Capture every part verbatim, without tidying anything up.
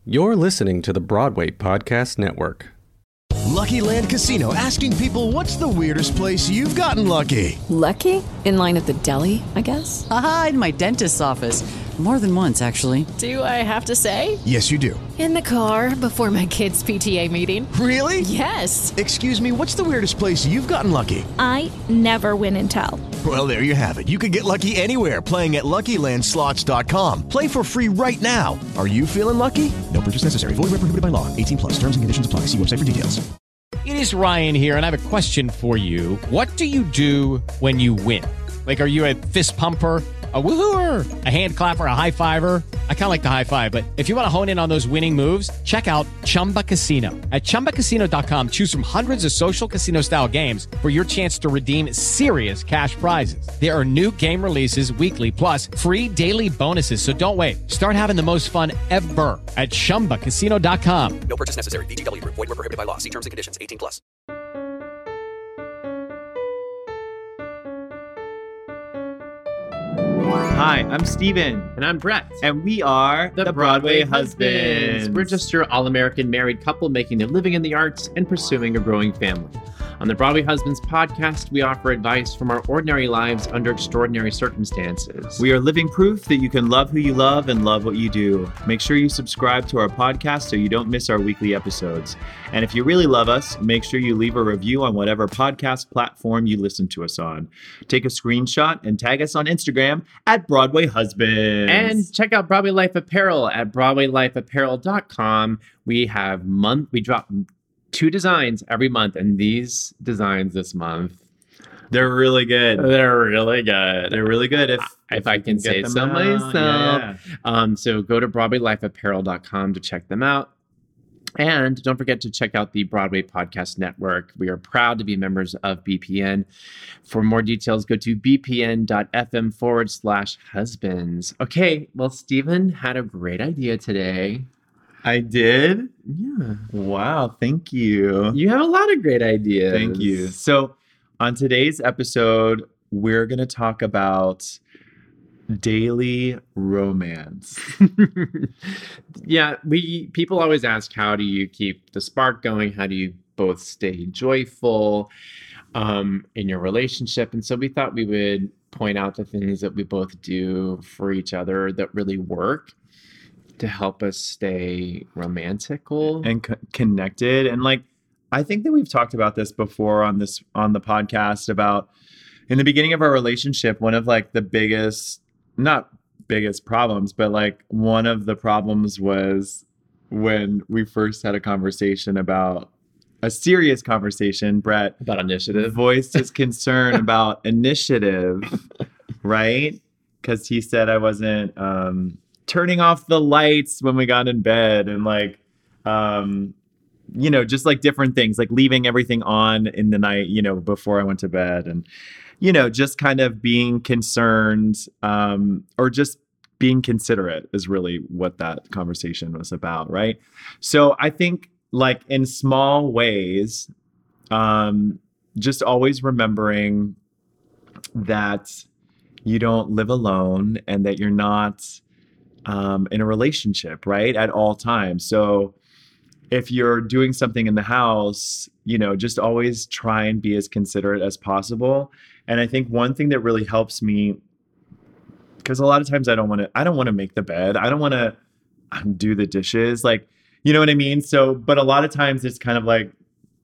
You're listening to the Broadway Podcast Network. Lucky Land Casino, asking people, what's the weirdest place you've gotten lucky? Lucky? In line at the deli, I guess? Aha, in my dentist's office. More than once, actually. Do I have to say? Yes, you do. In the car before my kids' P T A meeting. Really? Yes. Excuse me, what's the weirdest place you've gotten lucky? I never win and tell. Well, there you have it. You can get lucky anywhere, playing at Lucky Land Slots dot com. Play for free right now. Are you feeling lucky? No purchase necessary. Void where prohibited by law. eighteen plus. Terms and conditions apply. See website for details. It is Ryan here, and I have a question for you. What do you do when you win? Like, are you a fist pumper, a woohooer, a hand clapper, a high fiver? I kind of like the high five, but if you want to hone in on those winning moves, check out Chumba Casino. At chumba casino dot com, choose from hundreds of social casino-style games for your chance to redeem serious cash prizes. There are new game releases weekly, plus free daily bonuses. So don't wait. Start having the most fun ever at chumba casino dot com. No purchase necessary. V G W. Void where prohibited by law. See terms and conditions. eighteen plus. Hi, I'm Steven. And I'm Brett. And we are the, the Broadway, Broadway Husbands. Husbands. We're just your all-American married couple making a living in the arts and pursuing a growing family. On the Broadway Husbands podcast, we offer advice from our ordinary lives under extraordinary circumstances. We are living proof that you can love who you love and love what you do. Make sure you subscribe to our podcast so you don't miss our weekly episodes. And if you really love us, make sure you leave a review on whatever podcast platform you listen to us on. Take a screenshot and tag us on Instagram at Broadway Husbands. And check out Broadway Life Apparel at broadway life apparel dot com. We have month we drop two designs every month, and these designs this month, they're really good. They're really good. They're really good. If if, if I can, can say so out. myself. Yeah, yeah. Um, so go to broadway life apparel dot com to check them out. And don't forget to check out the Broadway Podcast Network. We are proud to be members of B P N. For more details, go to bpn.fm forward slash husbands. Okay, well, Stephen had a great idea today. I did? Yeah. Wow, thank you. You have a lot of great ideas. Thank you. So on today's episode, we're going to talk about daily romance. Yeah, we people always ask, how do you keep the spark going? How do you both stay joyful um, in your relationship? And so we thought we would point out the things that we both do for each other that really work to help us stay romantical and co- connected. And like, I think that we've talked about this before on this on the podcast about in the beginning of our relationship, one of like the biggest not biggest problems, but like one of the problems was when we first had a conversation about a serious conversation, Brett about initiative voiced his concern about initiative, right? Because he said I wasn't um, turning off the lights when we got in bed and like, um, you know, just like different things, like leaving everything on in the night, you know, before I went to bed and, you know, just kind of being concerned um, or just being considerate is really what that conversation was about, right? So I think like in small ways, um, just always remembering that you don't live alone and that you're not um, in a relationship, right? At all times. So if you're doing something in the house, you know, just always try and be as considerate as possible. And I think one thing that really helps me, because a lot of times I don't want to, I don't want to make the bed. I don't want to do the dishes. Like, you know what I mean? So, but a lot of times it's kind of like,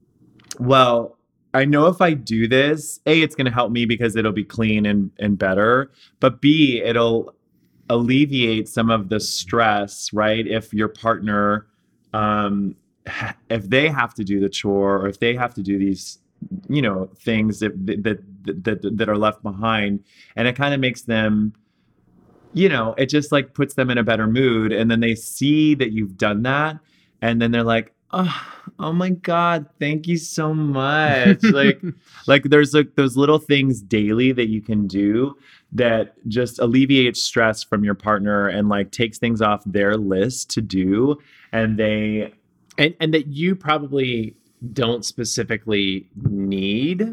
well, I know if I do this, A, it's going to help me because it'll be clean and, and better. But B, it'll alleviate some of the stress, right? If your partner, um, if they have to do the chore or if they have to do these, you know, things that that that that are left behind, and it kind of makes them, you know, it just like puts them in a better mood, and then they see that you've done that, and then they're like, oh, oh my God, thank you so much. like, like there's like those little things daily that you can do that just alleviates stress from your partner and like takes things off their list to do, and they and and that you probably don't specifically need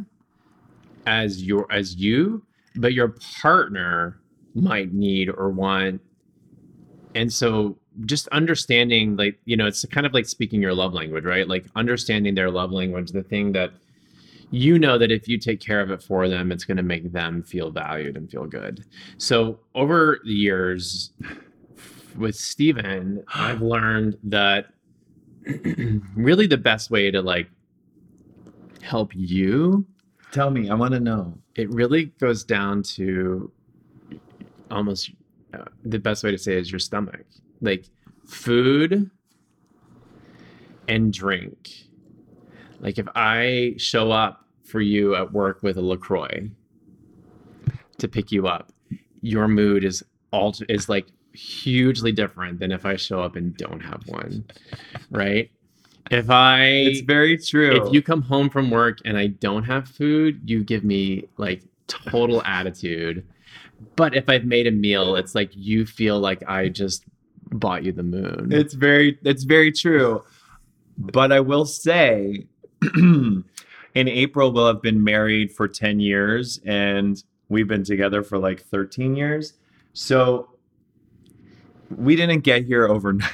as your as you, but your partner might need or want. And so just understanding, like, you know, it's kind of like speaking your love language, right? Like understanding their love language, the thing that you know that if you take care of it for them, it's going to make them feel valued and feel good. So over the years with Steven, I've learned that really the best way to like help you, tell me, I want to know. It really goes down to almost uh, the best way to say it is your stomach. Like food and drink. Like if I show up for you at work with a LaCroix to pick you up, your mood is all is like hugely different than if I show up and don't have one, right? If I, it's very true. If you come home from work and I don't have food, you give me like total attitude. But if I've made a meal, it's like you feel like I just bought you the moon. It's very, it's very true. But I will say, in April, we'll have been married for ten years and we've been together for like thirteen years. So we didn't get here overnight.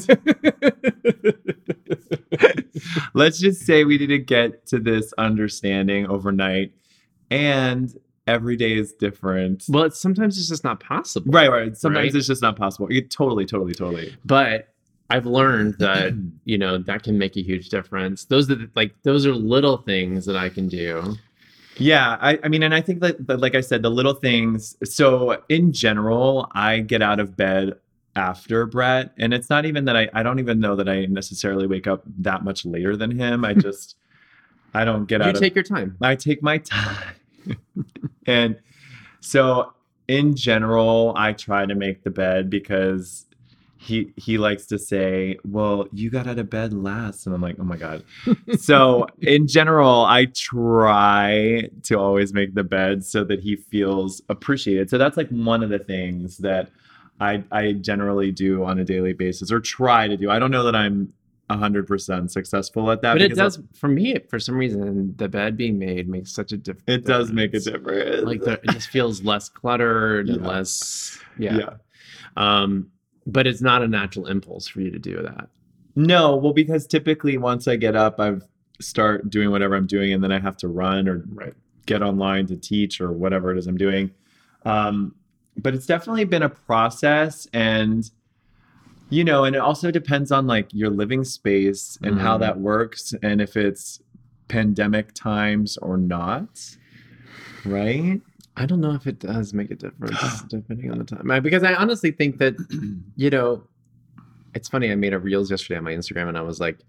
Let's just say we didn't get to this understanding overnight. And every day is different. Well, it's, sometimes it's just not possible. Right, right. Sometimes right? it's just not possible. You, totally, totally, totally. But I've learned that, you know, that can make a huge difference. Those are the, like, those are little things that I can do. Yeah, I, I mean, and I think that, that, like I said, the little things. So in general, I get out of bed after Brett. And it's not even that I, I don't even know that I necessarily wake up that much later than him. I just, I don't get you out of... You take your time. I take my time. And so in general, I try to make the bed because he he likes to say, well, you got out of bed last. And I'm like, oh my God. So in general, I try to always make the bed so that he feels appreciated. So that's like one of the things that I I generally do on a daily basis, or try to do. I don't know that I'm one hundred percent successful at that. But it does, for me, for some reason, the bed being made makes such a difference. It does make a difference. Like the, it just feels less cluttered yeah. and less, yeah. yeah. Um, but it's not a natural impulse for you to do that. No, well, because typically once I get up, I start doing whatever I'm doing, and then I have to run or right. get online to teach or whatever it is I'm doing. Um, but it's definitely been a process, and you know, and it also depends on like your living space and mm-hmm. how that works, and if it's pandemic times or not, right? I don't know if it does make a difference depending on the time. I, because I honestly think that, you know, it's funny. I made a reels yesterday on my Instagram, and I was like,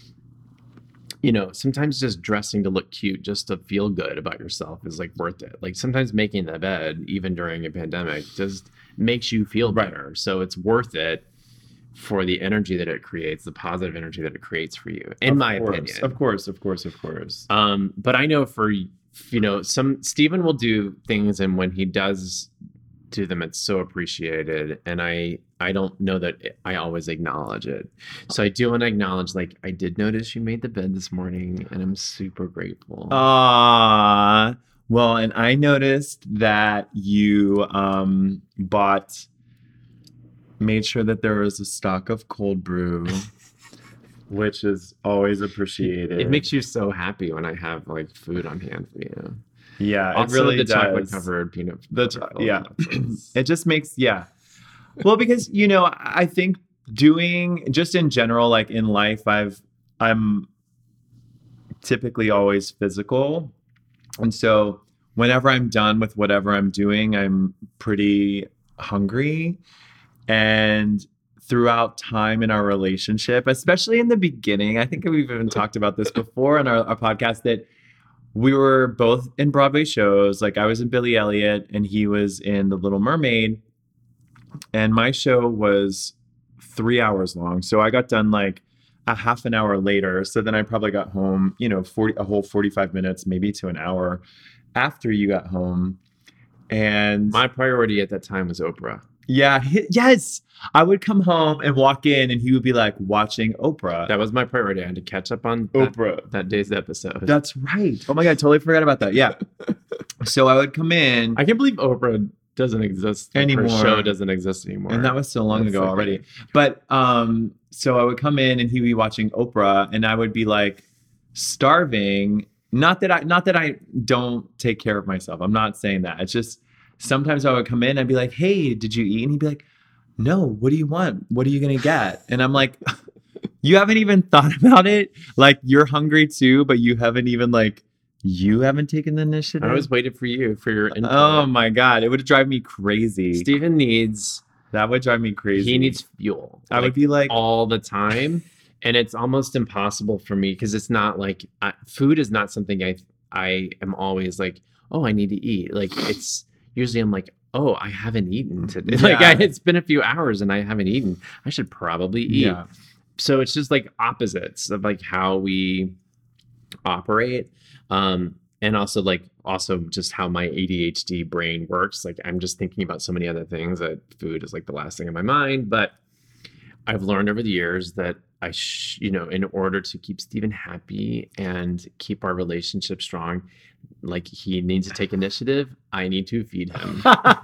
you know, sometimes just dressing to look cute, just to feel good about yourself is like worth it. Like sometimes making the bed, even during a pandemic, just makes you feel better. Right. So it's worth it for the energy that it creates, the positive energy that it creates for you, in of my course, opinion. Of course, of course, of course. Um, but I know for, you know, some Steven will do things, and when he does do them, it's so appreciated. And I, I don't know that it, I always acknowledge it. So I do want to acknowledge, like, I did notice you made the bed this morning, and I'm super grateful. Ah, well, and I noticed that you um, bought... made sure that there was a stock of cold brew, which is always appreciated. It makes you so happy when I have like food on hand for you. Yeah, also, it really the does. chocolate covered peanut butter. Yeah, it just makes yeah. Well, because you know, I think doing just in general, like in life, I've I'm typically always physical, and so whenever I'm done with whatever I'm doing, I'm pretty hungry. And throughout time in our relationship, especially in the beginning, I think we've even talked about this before in our, our podcast, that we were both in Broadway shows. Like I was in Billy Elliot and he was in The Little Mermaid. And my show was three hours long. So I got done like a half an hour later. So then I probably got home, you know, forty a whole forty-five minutes, maybe to an hour after you got home. And my priority at that time was Oprah. Yeah. He, yes. I would come home and walk in and he would be like watching Oprah. That was my priority. I had to catch up on Oprah. That, that day's episode. That's right. Oh my God. I totally forgot about that. Yeah. So I would come in. I can't believe Oprah doesn't exist the Anymore. first show doesn't exist anymore. And that was so long That's ago like- already. But um, so I would come in and he'd be watching Oprah, and I would be like starving. Not that I not that I don't take care of myself. I'm not saying that. It's just sometimes I would come in, I'd be like, "Hey, did you eat?" And he'd be like, "No, what do you want? What are you gonna get?" And I'm like, "You haven't even thought about it? Like you're hungry too, but you haven't even like you haven't taken the initiative." I was waiting for you for your input. Oh my god, it would drive me crazy. Steven needs That would drive me crazy. he needs fuel. I would be like, all the time, and it's almost impossible for me because it's not like I, food is not something I I am always like, oh, I need to eat. Like it's usually I'm like, oh, I haven't eaten today. Like Yeah. I, it's been a few hours and I haven't eaten. I should probably eat. Yeah. So it's just like opposites of like how we operate. Um, and also like also just how my A D H D brain works. Like I'm just thinking about so many other things that food is like the last thing in my mind. But I've learned over the years that I, sh- you know, in order to keep Steven happy and keep our relationship strong, like he needs to take initiative. I need to feed him.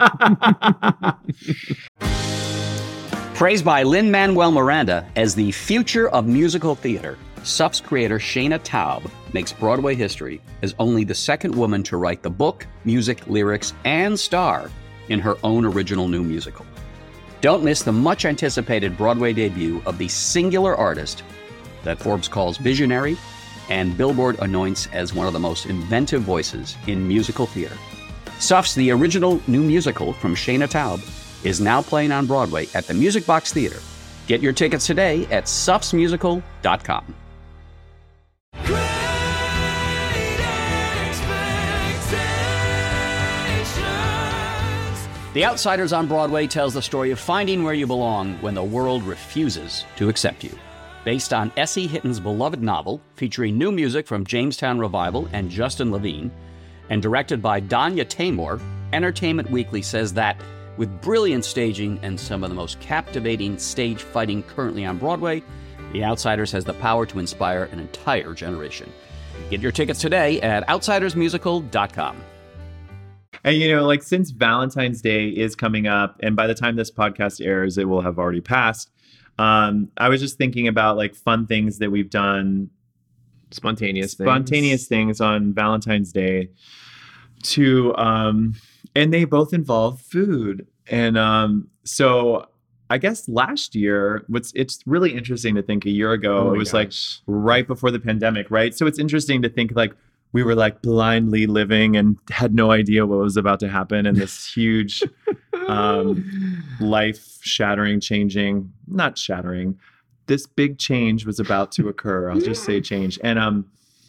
Praised by Lin-Manuel Miranda as the future of musical theater, S U F's creator Shayna Taub makes Broadway history as only the second woman to write the book, music, lyrics, and star in her own original new musical. Don't miss the much-anticipated Broadway debut of the singular artist that Forbes calls visionary and Billboard anoints as one of the most inventive voices in musical theater. S U F's The Original New Musical from Shayna Taub is now playing on Broadway at the Music Box Theater. Get your tickets today at sufs musical dot com. The Outsiders on Broadway tells the story of finding where you belong when the world refuses to accept you. Based on Essie Hitton's beloved novel, featuring new music from Jamestown Revival and Justin Levine, and directed by Danya Tamor, Entertainment Weekly says that with brilliant staging and some of the most captivating stage fighting currently on Broadway, The Outsiders has the power to inspire an entire generation. Get your tickets today at outsiders musical dot com. And, you know, like since Valentine's Day is coming up, and by the time this podcast airs, it will have already passed. Um, I was just thinking about like fun things that we've done, Spontaneous things. spontaneous things on Valentine's Day to, um, and they both involve food. And um, so I guess last year, what's it's really interesting to think a year ago, Oh my it was gosh. like right before the pandemic, right? So it's interesting to think like we were like blindly living and had no idea what was about to happen. And this huge um, life shattering, changing, not shattering, this big change was about to occur. I'll just say change. And um,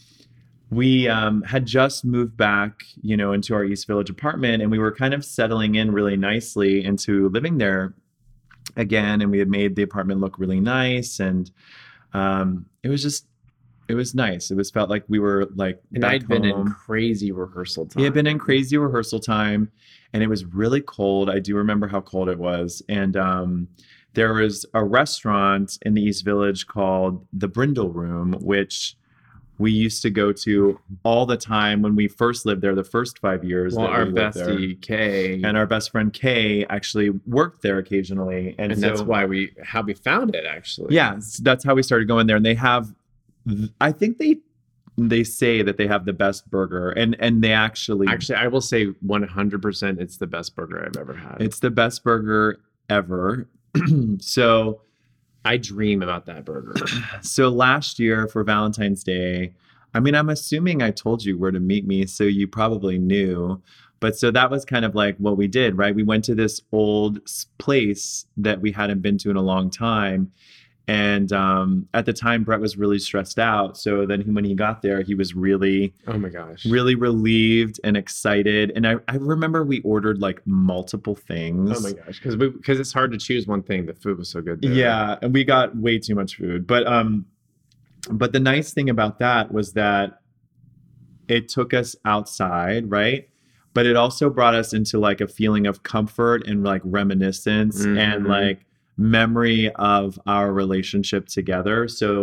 we um, had just moved back, you know, into our East Village apartment, and we were kind of settling in really nicely into living there again. And we had made the apartment look really nice. And um, it was just, it was nice. It was felt like we were like And back I'd been in home. crazy rehearsal time. He had been in crazy rehearsal time, and it was really cold. I do remember how cold it was. And um, there was a restaurant in the East Village called the Brindle Room, which we used to go to all the time when we first lived there, the first five years. Well, that our we lived there. bestie Kay, And our best friend Kay actually worked there occasionally. And, and so, that's why we how we found it actually. yeah, s- that's how we started going there. And they have, I think they they say that they have the best burger, and and they actually Actually, I will say one hundred percent it's the best burger I've ever had. it's the best burger ever. So I dream about that burger. so last year for Valentine's Day, I mean, I'm assuming I told you where to meet me, so you probably knew. But so that was kind of like what we did, right? We went to this old s- place that we hadn't been to in a long time. And um, at the time, Brett was really stressed out. So then he, when he got there, he was really, Oh my gosh. really relieved and excited. And I, I remember we ordered like multiple things. Oh my gosh. Because because it's hard to choose one thing. The food was so good there. Yeah, and we got way too much food. But um but the nice thing about that was that it took us outside, right? But it also brought us into like a feeling of comfort and like reminiscence and Mhm. like memory of our relationship together. So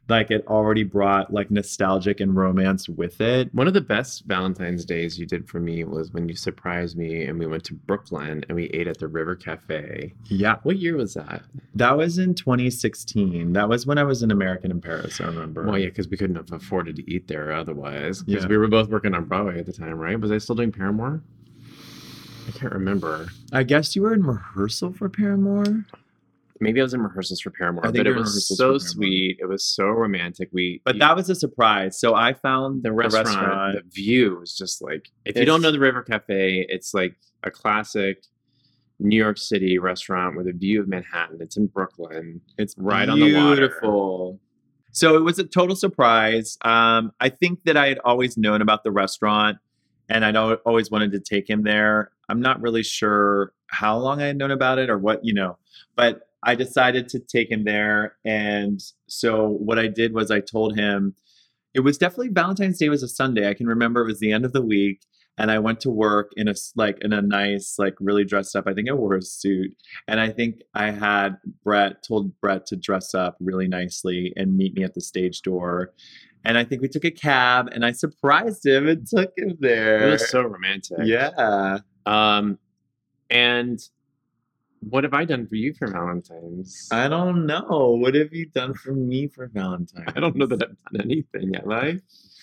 like it already brought like nostalgic and romance with it. One of the best Valentine's days you did for me was when you surprised me and we went to Brooklyn and we ate at the River Cafe. Yeah. What year was that? That was in twenty sixteen. That was when I was an American in Paris, I remember. Well, yeah, because we couldn't have afforded to eat there otherwise. Because Yeah. we were both working on Broadway at the time, right? Was I still doing Paramore? I can't remember. I guess you were in rehearsal for Paramore? Maybe I was in rehearsals for Paramore, I think but you it were in was rehearsals so for Paramore. sweet. It was so romantic. We, But you- that was a surprise. So I found the restaurant, the view was just like, if you It's- don't know the River Cafe, it's like a classic New York City restaurant with a view of Manhattan. It's in Brooklyn. It's right on the water. Beautiful. So it was a total surprise. Um, I think that I had always known about the restaurant and I'd al- always wanted to take him there. I'm not really sure how long I had known about it or what, you know, but I decided to take him there. And so what I did was I told him it was definitely Valentine's Day was a Sunday. I can remember it was the end of the week. And I went to work in a s- like in a nice, like really dressed up. I think I wore a suit. And I think I had Brett told Brett to dress up really nicely and meet me at the stage door. And I think we took a cab and I surprised him and took him there. It was so romantic. Yeah. Um, and what have I done for you for Valentine's? I don't know. What have you done for me for Valentine's? I don't know that I've done anything, have I?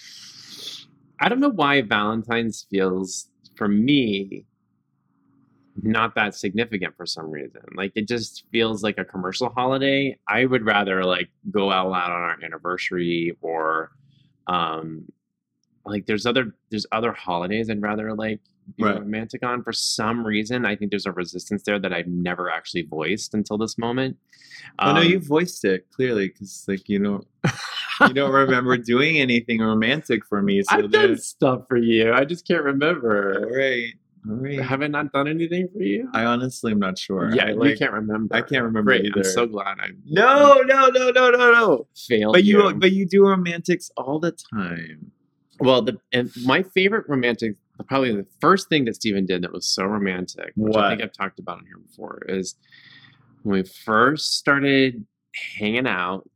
I don't know why Valentine's feels, for me, not that significant for some reason. Like, it just feels like a commercial holiday. I would rather, like, go out loud on our anniversary or, um, like, there's other there's other holidays I'd rather, like, be Right. romantic on. For some reason, I think there's a resistance there that I've never actually voiced until this moment. Oh no, Um, you voiced it clearly because like you don't you don't remember doing anything romantic for me. So I've done there's- stuff for you. I just can't all remember. right, all right. Have I not done anything for you? I honestly am not sure. yeah, I, you like, can't remember. I can't remember Great. either. I'm so glad I No, no, no, no, no, no. failed. But you, you. but you do romantics all the time. Well, the and my favorite romantic, probably the first thing that Steven did that was so romantic, which I What? think I've talked about on here before, is when we first started hanging out.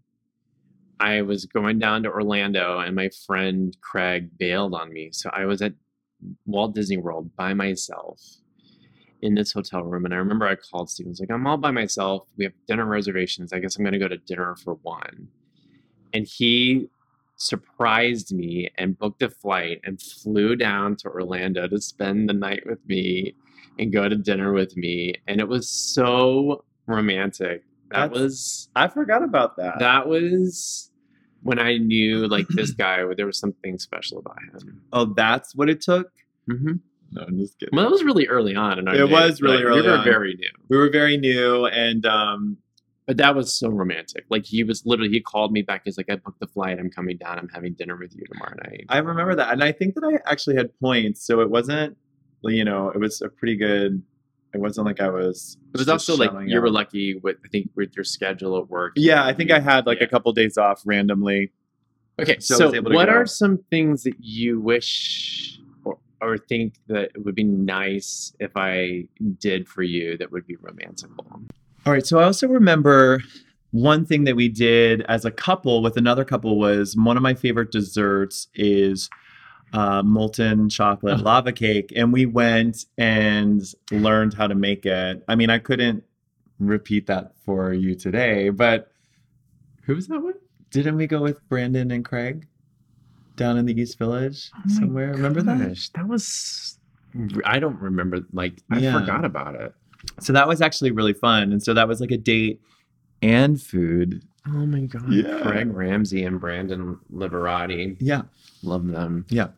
I was going down to Orlando, and my friend Craig bailed on me, so I was at Walt Disney World by myself in this hotel room. And I remember I called Steven. I was like, "I'm all by myself. We have dinner reservations. I guess I'm going to go to dinner for one." And he surprised me and booked a flight and flew down to Orlando to spend the night with me and go to dinner with me. And it was so romantic. That That's- was I forgot about that. that was when I knew like this guy, there was something special about him. Oh, that's what it took. Mm-hmm. No, I'm just kidding. Well, it was really early on in our It days, was really like, early We were on. very new. We were very new, and um, But that was so romantic. Like he was literally, he called me back. He's like, "I booked the flight. I'm coming down. I'm having dinner with you tomorrow night." I remember that, and I think that I actually had points, so it wasn't, you know, it was a pretty good. It wasn't like I was. It was just also like shelling you were out. lucky with, I think, with your schedule at work. Yeah, I think I had like Yeah. a couple days off randomly. Okay, So I so, was able to what go. are some things that you wish or, or think that it would be nice if I did for you that would be romantical? All right, so I also remember one thing that we did as a couple with another couple was one of my favorite desserts is uh, molten chocolate lava cake, and we went and learned how to make it. I mean, I couldn't repeat that for you today, but Who was that with? didn't we go with Brandon and Craig down in the East Village somewhere? Remember that? Gosh, that was. I don't remember. Like I Yeah. forgot about it. So that was actually really fun, and so that was like a date and food. Oh my god! Yeah. Craig Ramsey and Brandon Liberati. Yeah, Love them. yeah.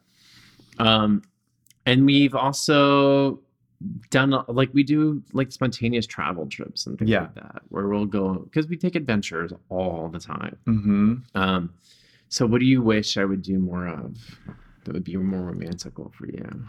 Um, and we've also done like we do like spontaneous travel trips and things Yeah. like that, where we'll go because we take adventures all the time. Mm-hmm. Um, so what do you wish I would do more of that would be more romantical for you?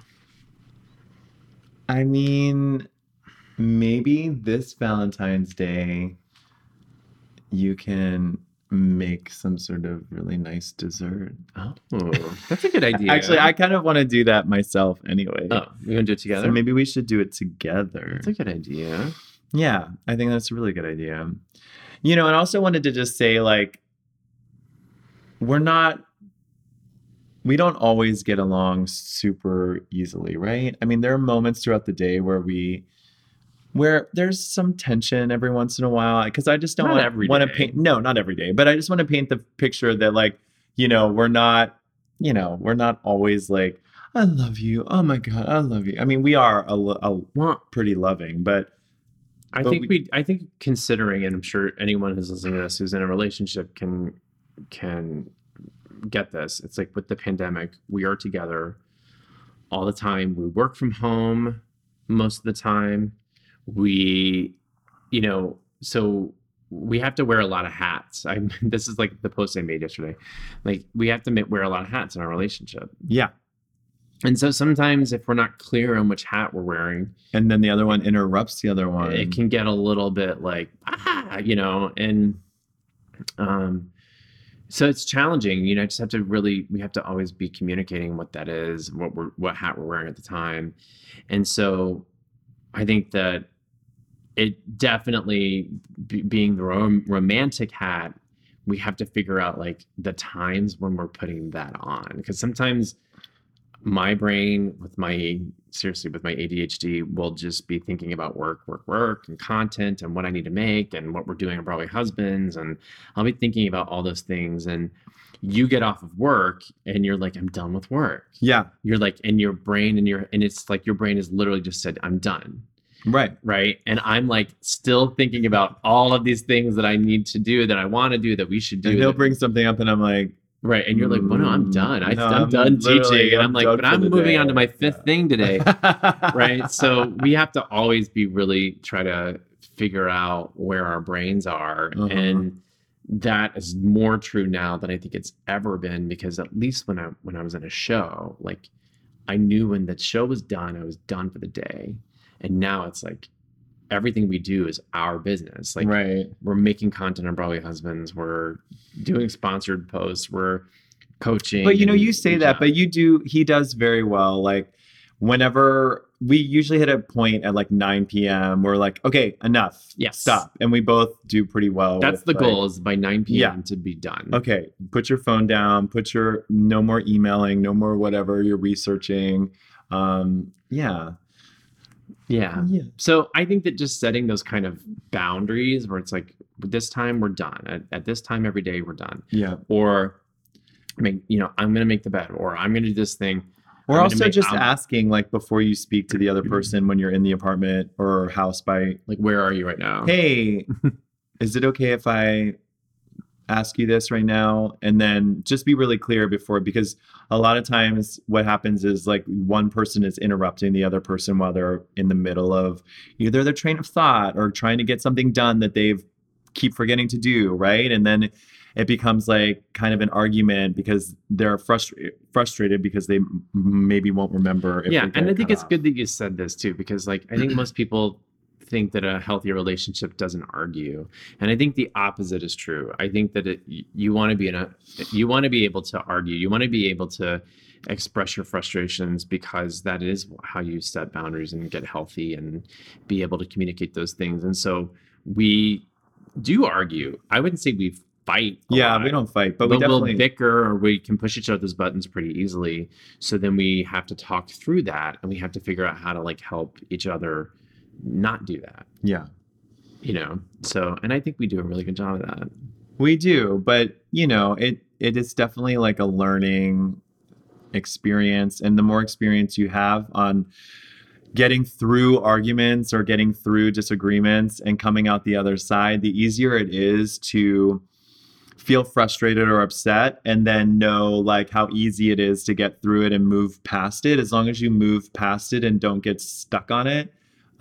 I mean, maybe this Valentine's Day, you can make some sort of really nice dessert. Oh, that's a good idea. Actually, I kind of want to do that myself anyway. oh, we're gonna do it together. So maybe we should do it together. That's a good idea. Yeah, I think that's a really good idea. You know, and I also wanted to just say, like, we're not, we don't always get along super easily, right? I mean, there are moments throughout the day where we, where there's some tension every once in a while, because I just don't Not want, every want to day. paint, no, not every day, but I just want to paint the picture that, like, you know, we're not, you know, we're not always like, I love you. Oh my God, I love you. I mean, we are a, lo- a Well, pretty loving, but I But think we- we, I think considering, and I'm sure anyone who's listening to this who's in a relationship can can get this. It's like with the pandemic, we are together all the time. We work from home most of the time. We, you know, so we have to wear a lot of hats. I this is like the post I made yesterday. Like we have to ma- wear a lot of hats in our relationship. yeah. And so sometimes if we're not clear on which hat we're wearing, And then the other one interrupts the other one. it can get a little bit like, ah, you know, and um, so it's challenging. You know, I just have to really, we have to always be communicating what that is, what we're, what hat we're wearing at the time. And so I think that it definitely be, being the rom- romantic hat, we have to figure out like the times when we're putting that on, because sometimes my brain with my seriously with my A D H D will just be thinking about work, work, work and content and what I need to make and what we're doing on Broadway Husbands. And I'll be thinking about all those things. And you get off of work and you're like, I'm done with work. Yeah. You're like, and your brain and your, and it's like your brain has literally just said, I'm done. Right. Right. And I'm like still thinking about all of these things that I need to do, that I want to do, that we should do. And he'll that- bring something up and I'm like, Right. And you're like, well, no, I'm done. I, No, I'm, I'm done literally- teaching. And I'm I'm like, done but for I'm the moving day. on to my fifth Yeah. thing today. Right. So we have to always be really try to figure out where our brains are. Uh-huh. And that is more true now than I think it's ever been, because at least when I when I was in a show, like I knew when the show was done, I was done for the day. And now it's like everything we do is our business. Like right. we're making content on Broadway Husbands, we're doing sponsored posts, we're coaching. But you know, and you say we that, job. but you do, he does very well. Like whenever we usually hit a point at like nine p.m. we're like, okay, enough. Yes. Stop. And we both do pretty well. That's with, the like, goal, is by nine p.m. Yeah. to be done. Okay. Put your phone down, put your, no more emailing, no more whatever you're researching. Um, yeah. Yeah. Yeah. So I think that just setting those kind of boundaries where it's like, this time we're done. At, at this time every day we're done. Yeah. Or I mean, you know, I'm gonna make the bed, or I'm gonna do this thing. Or I'm gonna also make- just I'm- asking, like, before you speak to the other person when you're in the apartment or house by, like, where are you right now? hey, is it okay if I ask you this right now? And then just be really clear before, because a lot of times what happens is like one person is interrupting the other person while they're in the middle of either their train of thought or trying to get something done that they've keep forgetting to do, right? And then it becomes like kind of an argument because they're frustrated frustrated because they m- maybe won't remember. If Yeah, they and get I think cut it's off. good that you said this too, because like I think most people think that a healthy relationship doesn't argue, and I think the opposite is true. I think that it, y- you want to be in a you want to be able to argue, you want to be able to express your frustrations, because that is how you set boundaries and get healthy and be able to communicate those things. And so we do argue. I wouldn't say we fight. a Yeah, lot, we don't fight, but, but we definitely we'll bicker, or we can push each other's buttons pretty easily. So then we have to talk through that, and we have to figure out how to like help each other not do that, yeah. you know? So, and I think we do a really good job of that. We do, but you know, it it is definitely like a learning experience, and the more experience you have on getting through arguments or getting through disagreements and coming out the other side, the easier it is to feel frustrated or upset and then know like how easy it is to get through it and move past it, as long as you move past it and don't get stuck on it.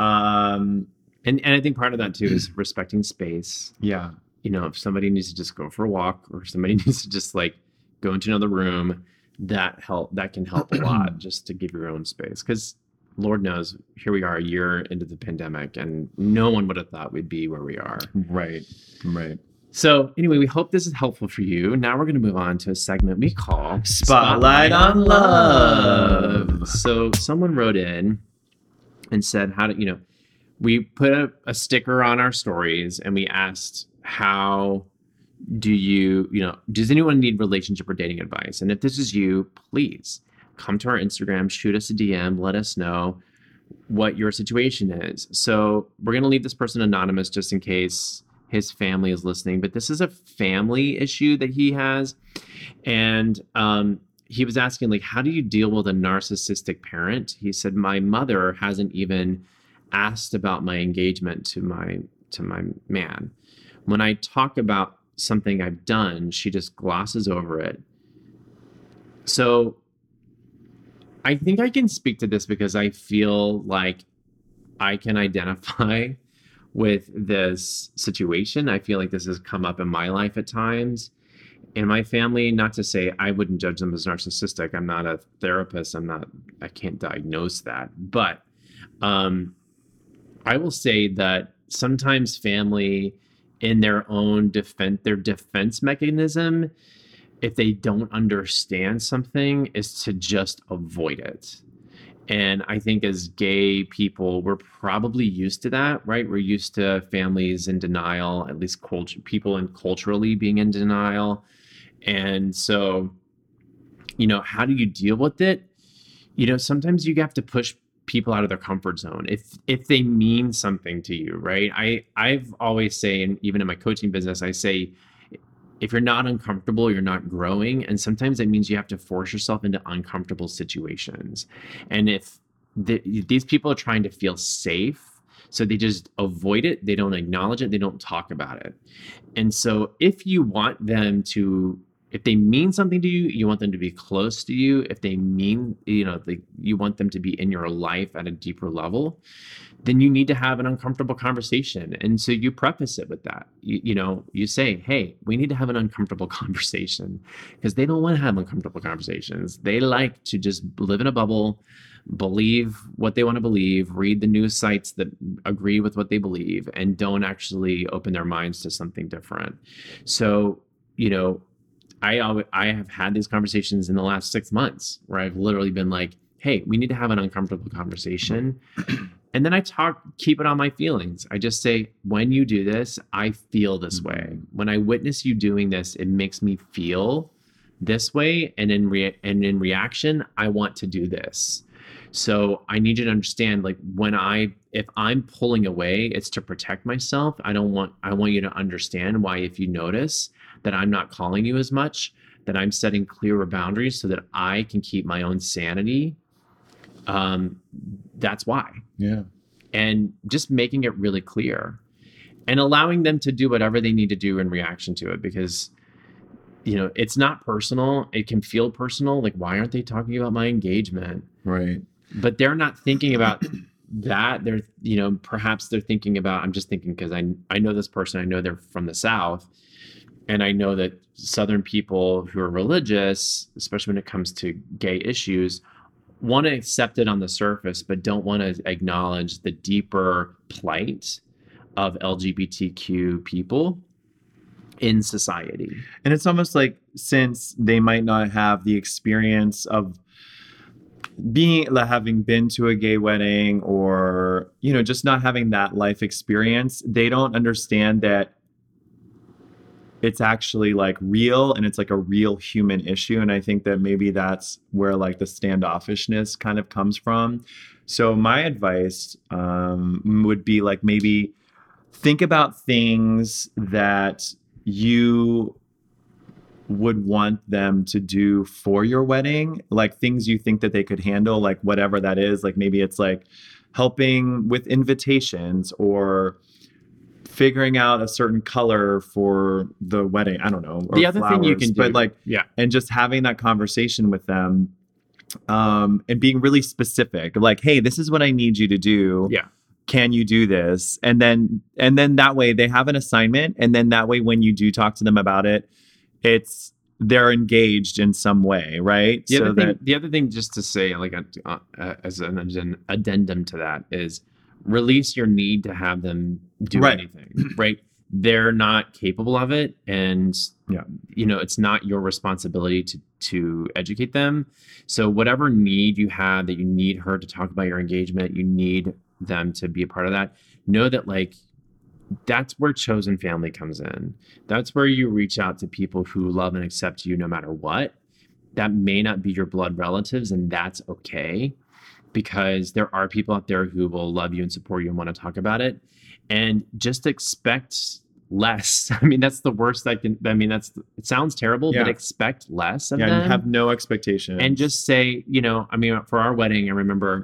Um And and I think part of that too is respecting space. yeah. You know, if somebody needs to just go for a walk, or somebody needs to just like go into another room, that help that can help a lot, just to give your own space. Because Lord knows, here we are a year into the pandemic, and no one would have thought we'd be where we are. Right. Right. So anyway, we hope this is helpful for you. Now we're going to move on to a segment we call Spotlight on Love. So someone wrote in and said, how do you know, we put a, a sticker on our stories and we asked how do you, you know, does anyone need relationship or dating advice? And if this is you, please come to our Instagram, shoot us a D M, let us know what your situation is. So we're going to leave this person anonymous just in case his family is listening, but this is a family issue that he has. And um, he was asking, like, how do you deal with a narcissistic parent? He said, my mother hasn't even asked about my engagement to my to my man. When I talk about something I've done, she just glosses over it. So I think I can speak to this because I feel like I can identify with this situation. I feel like this has come up in my life at times. In my family, not to say I wouldn't judge them as narcissistic. I'm not a therapist. I'm not, I can't diagnose that. But um, I will say that sometimes family in their own defense, their defense mechanism, if they don't understand something, is to just avoid it. And I think as gay people, we're probably used to that, right? We're used to families in denial, at least culture, people in culturally being in denial. And so, you know, how do you deal with it? You know, sometimes you have to push people out of their comfort zone if if they mean something to you, right? I I've always say, and even in my coaching business, I say, if you're not uncomfortable, you're not growing. And sometimes that means you have to force yourself into uncomfortable situations. And if the, these people are trying to feel safe, so they just avoid it, they don't acknowledge it, they don't talk about it. And so if you want them to, if they mean something to you, you want them to be close to you. If they mean, you know, they, you want them to be in your life at a deeper level, then you need to have an uncomfortable conversation. And so you preface it with that. You, you know, you say, hey, we need to have an uncomfortable conversation, because they don't want to have uncomfortable conversations. They like to just live in a bubble, believe what they want to believe, read the news sites that agree with what they believe, and don't actually open their minds to something different. So, you know, I always, I have had these conversations in the last six months where I've literally been like, hey, we need to have an uncomfortable conversation. And then I talk, keep it on my feelings. I just say, when you do this, I feel this way. When I witness you doing this, it makes me feel this way. And in rea- and in reaction, I want to do this. So I need you to understand, like, when I, if I'm pulling away, it's to protect myself. I don't want, I want you to understand why, if you notice that I'm not calling you as much, that I'm setting clearer boundaries so that I can keep my own sanity. Um, that's why. Yeah. And just making it really clear and allowing them to do whatever they need to do in reaction to it, because, you know, it's not personal. It can feel personal. Like, why aren't they talking about my engagement? Right. But they're not thinking about that. They're, you know, perhaps they're thinking about, I'm just thinking because I, I know this person, I know they're from the South. And I know that Southern people who are religious, especially when it comes to gay issues, want to accept it on the surface, but don't want to acknowledge the deeper plight of L G B T Q people in society. And it's almost like, since they might not have the experience of being, having been to a gay wedding, or, you know, just not having that life experience, they don't understand that it's actually like real, and it's like a real human issue. And I think that maybe that's where like the standoffishness kind of comes from. So my advice um, would be like, maybe think about things that you would want them to do for your wedding, like things you think that they could handle, like whatever that is. Like maybe it's like helping with invitations, or figuring out a certain color for the wedding. I don't know. The other flowers, thing you can do, but like, yeah, and just having that conversation with them, um, and being really specific, like, hey, this is what I need you to do. Yeah. Can you do this? And then, and then that way they have an assignment. And then that way, when you do talk to them about it, it's, they're engaged in some way. Right. The, so other, that, thing, the other thing, just to say, like, uh, uh, as an addendum to that, is release your need to have them do right. anything, right? They're not capable of it. And, yeah. you know, it's not your responsibility to, to educate them. So whatever need you have, that you need her to talk about your engagement, you need them to be a part of that. Know that, like, that's where chosen family comes in. That's where you reach out to people who love and accept you no matter what. That may not be your blood relatives, and that's okay, because there are people out there who will love you and support you and want to talk about it. And just expect less. I mean, that's the worst I can, I mean, that's, it sounds terrible, Yeah. but expect less of Yeah, them. and have no expectations. And just say, you know, I mean, for our wedding, I remember,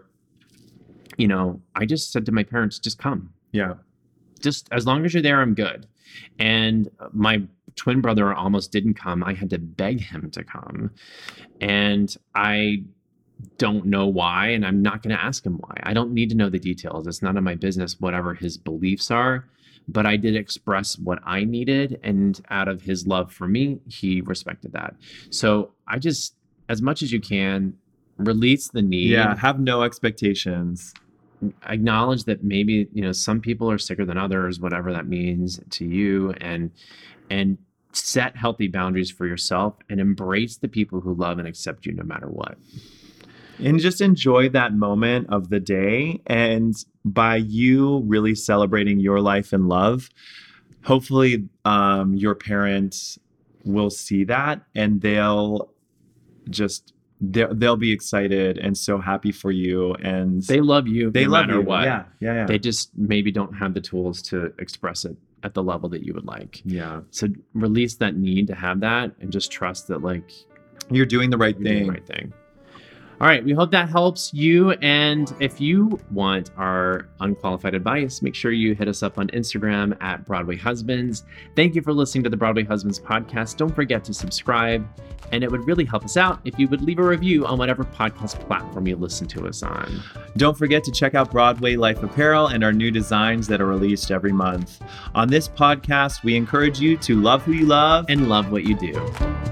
you know, I just said to my parents, just come. Yeah. Just as long as you're there, I'm good. And my twin brother almost didn't come. I had to beg him to come. And I don't know why, and I'm not going to ask him why. I don't need to know the details. It's none of my business, whatever his beliefs are. But I did express what I needed, and out of his love for me, he respected that. So I just, as much as you can, release the need. Yeah, have no expectations. Acknowledge that maybe, you know, some people are sicker than others, whatever that means to you, and and set healthy boundaries for yourself, and embrace the people who love and accept you no matter what. And just enjoy that moment of the day. And by you really celebrating your life in love, hopefully um, your parents will see that, and they'll just they'll, they'll be excited and so happy for you. And They love you they no love matter you. what. Yeah, yeah, yeah. They just maybe don't have the tools to express it at the level that you would like. yeah. So release that need to have that, and just trust that, like, You're doing the right you're doing thing. the right thing. All right, we hope that helps you. And if you want our unqualified advice, make sure you hit us up on Instagram at Broadway Husbands. Thank you for listening to the Broadway Husbands podcast. Don't forget to subscribe. And it would really help us out if you would leave a review on whatever podcast platform you listen to us on. Don't forget to check out Broadway Life Apparel and our new designs that are released every month. On this podcast, we encourage you to love who you love And love what you do.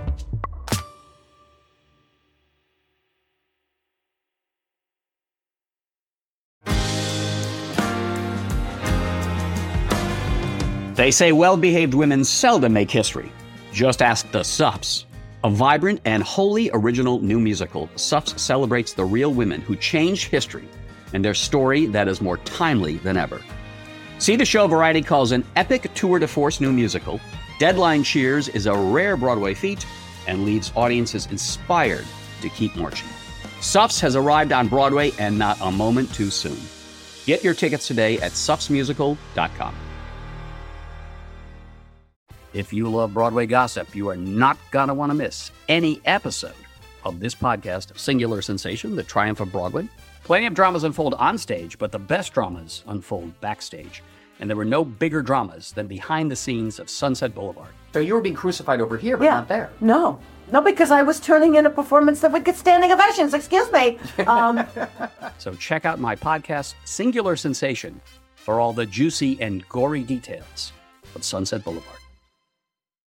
They say well-behaved women seldom make history. Just ask the Suffs. A vibrant and wholly original new musical, Suffs celebrates the real women who changed history and their story that is more timely than ever. See the show Variety calls an epic tour de force new musical. Deadline cheers is a rare Broadway feat and leaves audiences inspired to keep marching. Suffs has arrived on Broadway, and not a moment too soon. Get your tickets today at suffs musical dot com. If you love Broadway gossip, you are not going to want to miss any episode of this podcast, Singular Sensation, The Triumph of Broadway. Plenty of dramas unfold on stage, but the best dramas unfold backstage. And there were no bigger dramas than behind the scenes of Sunset Boulevard. So you were being crucified over here, but Yeah. not there. No. No, because I was turning in a performance that would get standing ovations. Excuse me. Um, So check out my podcast, Singular Sensation, for all the juicy and gory details of Sunset Boulevard.